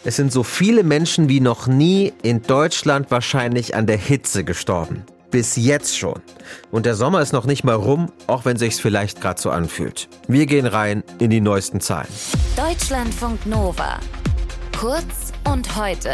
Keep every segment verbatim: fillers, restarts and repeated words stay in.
Es sind so viele Menschen wie noch nie in Deutschland wahrscheinlich an der Hitze gestorben. Bis jetzt schon. Und der Sommer ist noch nicht mal rum, auch wenn sich's vielleicht gerade so anfühlt. Wir gehen rein in die neuesten Zahlen. Deutschlandfunk Nova. Kurz und heute.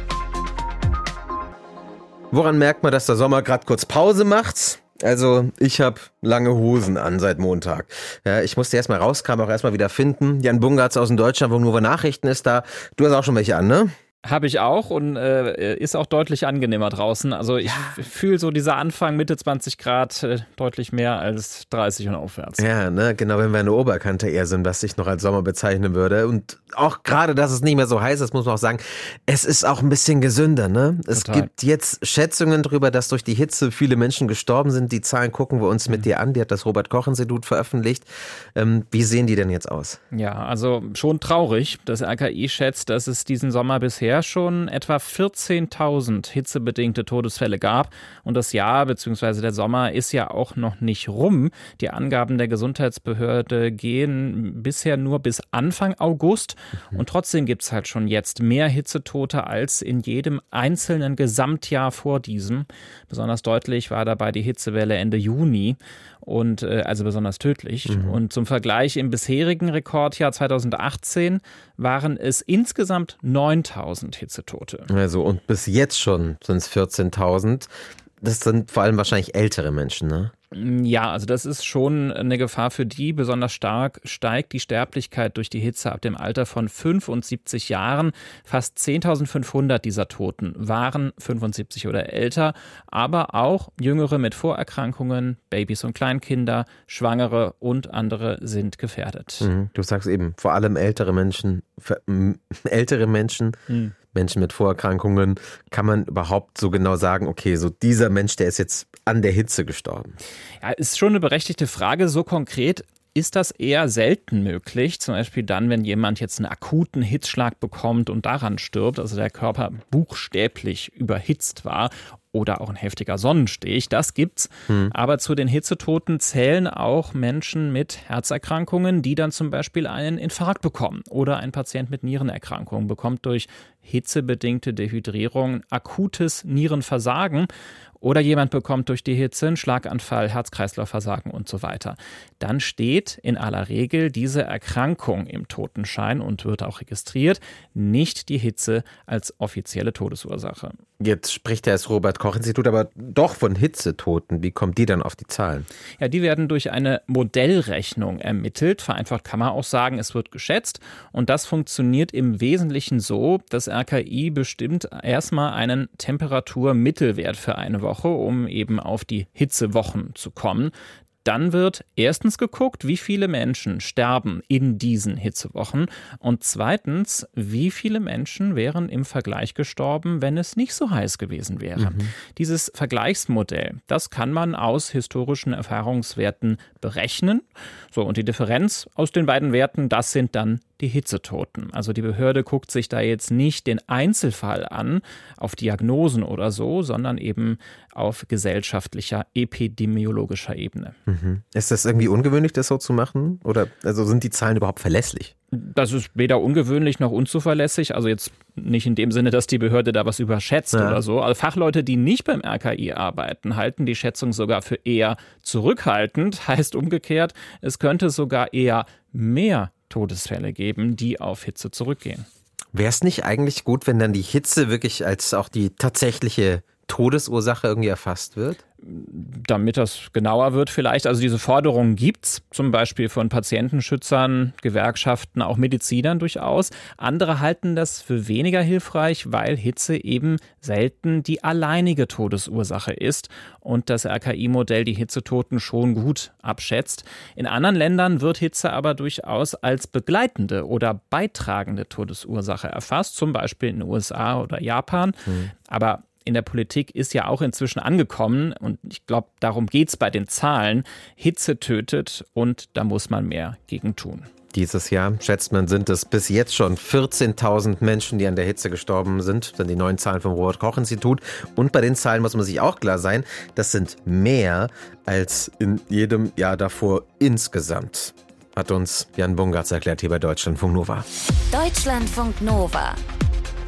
Woran merkt man, dass der Sommer gerade kurz Pause macht? Also, ich habe lange Hosen an seit Montag. Ja, ich musste erst mal rauskam, auch erst mal wieder finden. Jan Bungartz aus dem Deutschlandfunk Nova Nachrichten ist da. Du hast auch schon welche an, ne? Habe ich auch und äh, ist auch deutlich angenehmer draußen. Also ich ja. fühle so dieser Anfang Mitte zwanzig Grad äh, deutlich mehr als dreißig und aufwärts. Ja, ne, genau, wenn wir eine Oberkante eher sind, was ich noch als Sommer bezeichnen würde. Und auch gerade, dass es nicht mehr so heiß ist, muss man auch sagen, es ist auch ein bisschen gesünder, ne? Es Total. gibt jetzt Schätzungen darüber, dass durch die Hitze viele Menschen gestorben sind. Die Zahlen gucken wir uns mit mhm. dir an. Die hat das Robert-Koch-Institut veröffentlicht. Ähm, wie sehen die denn jetzt aus? Ja, also schon traurig. Das R K I schätzt, dass es diesen Sommer bisher schon etwa vierzehntausend hitzebedingte Todesfälle gab. Und das Jahr bzw. der Sommer ist ja auch noch nicht rum. Die Angaben der Gesundheitsbehörde gehen bisher nur bis Anfang August. Mhm. Und trotzdem gibt es halt schon jetzt mehr Hitzetote als in jedem einzelnen Gesamtjahr vor diesem. Besonders deutlich war dabei die Hitzewelle Ende Juni. Und äh, also besonders tödlich. Mhm. Und zum Vergleich, im bisherigen Rekordjahr zweitausendachtzehn waren es insgesamt neuntausend Hitzetote. Also und bis jetzt schon sind es vierzehntausend. Das sind vor allem wahrscheinlich ältere Menschen, ne? Ja, also das ist schon eine Gefahr für die. Besonders stark steigt die Sterblichkeit durch die Hitze ab dem Alter von fünfundsiebzig Jahren. Fast zehntausendfünfhundert dieser Toten waren fünfundsiebzig oder älter, aber auch Jüngere mit Vorerkrankungen, Babys und Kleinkinder, Schwangere und andere sind gefährdet. Mhm, du sagst eben, vor allem ältere Menschen, für, m, ältere Menschen, mhm. Menschen mit Vorerkrankungen, kann man überhaupt so genau sagen, okay, so dieser Mensch, der ist jetzt an der Hitze gestorben? Ja, ist schon eine berechtigte Frage. So konkret ist das eher selten möglich. Zum Beispiel dann, wenn jemand jetzt einen akuten Hitzschlag bekommt und daran stirbt, also der Körper buchstäblich überhitzt war. Oder auch ein heftiger Sonnenstich, das gibt's. Hm. Aber zu den Hitzetoten zählen auch Menschen mit Herzerkrankungen, die dann zum Beispiel einen Infarkt bekommen. Oder ein Patient mit Nierenerkrankungen bekommt durch hitzebedingte Dehydrierung akutes Nierenversagen. Oder jemand bekommt durch die Hitze einen Schlaganfall, Herz-Kreislauf-Versagen und so weiter. Dann steht in aller Regel diese Erkrankung im Totenschein und wird auch registriert, nicht die Hitze als offizielle Todesursache. Jetzt spricht ja das Robert-Koch-Institut aber doch von Hitzetoten. Wie kommt die dann auf die Zahlen? Ja, die werden durch eine Modellrechnung ermittelt. Vereinfacht kann man auch sagen, es wird geschätzt. Und das funktioniert im Wesentlichen so, das R K I bestimmt erstmal einen Temperaturmittelwert für eine Woche, um eben auf die Hitzewochen zu kommen. Dann wird erstens geguckt, wie viele Menschen sterben in diesen Hitzewochen und zweitens, wie viele Menschen wären im Vergleich gestorben, wenn es nicht so heiß gewesen wäre. Mhm. Dieses Vergleichsmodell, das kann man aus historischen Erfahrungswerten berechnen. So, und die Differenz aus den beiden Werten, das sind dann die Hitzetoten. Also die Behörde guckt sich da jetzt nicht den Einzelfall an, auf Diagnosen oder so, sondern eben auf gesellschaftlicher, epidemiologischer Ebene. Mhm. Ist das irgendwie ungewöhnlich, das so zu machen? Oder also sind die Zahlen überhaupt verlässlich? Das ist weder ungewöhnlich noch unzuverlässig. Also jetzt nicht in dem Sinne, dass die Behörde da was überschätzt ja. oder so. Also Fachleute, die nicht beim R K I arbeiten, halten die Schätzung sogar für eher zurückhaltend. Heißt umgekehrt, es könnte sogar eher mehr Todesfälle geben, die auf Hitze zurückgehen. Wäre es nicht eigentlich gut, wenn dann die Hitze wirklich als auch die tatsächliche Todesursache irgendwie erfasst wird? Damit das genauer wird vielleicht. Also diese Forderungen gibt's, zum Beispiel von Patientenschützern, Gewerkschaften, auch Medizinern durchaus. Andere halten das für weniger hilfreich, weil Hitze eben selten die alleinige Todesursache ist und das R K I-Modell die Hitzetoten schon gut abschätzt. In anderen Ländern wird Hitze aber durchaus als begleitende oder beitragende Todesursache erfasst, zum Beispiel in den U S A oder Japan. Hm. Aber in der Politik ist ja auch inzwischen angekommen, und ich glaube, darum geht es bei den Zahlen, Hitze tötet und da muss man mehr gegen tun. Dieses Jahr, schätzt man, sind es bis jetzt schon vierzehntausend Menschen, die an der Hitze gestorben sind. Das sind die neuen Zahlen vom Robert-Koch-Institut. Und bei den Zahlen muss man sich auch klar sein, das sind mehr als in jedem Jahr davor insgesamt. Hat uns Jan Bungartz erklärt hier bei Deutschlandfunk Nova. Deutschlandfunk Nova.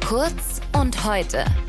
Kurz und heute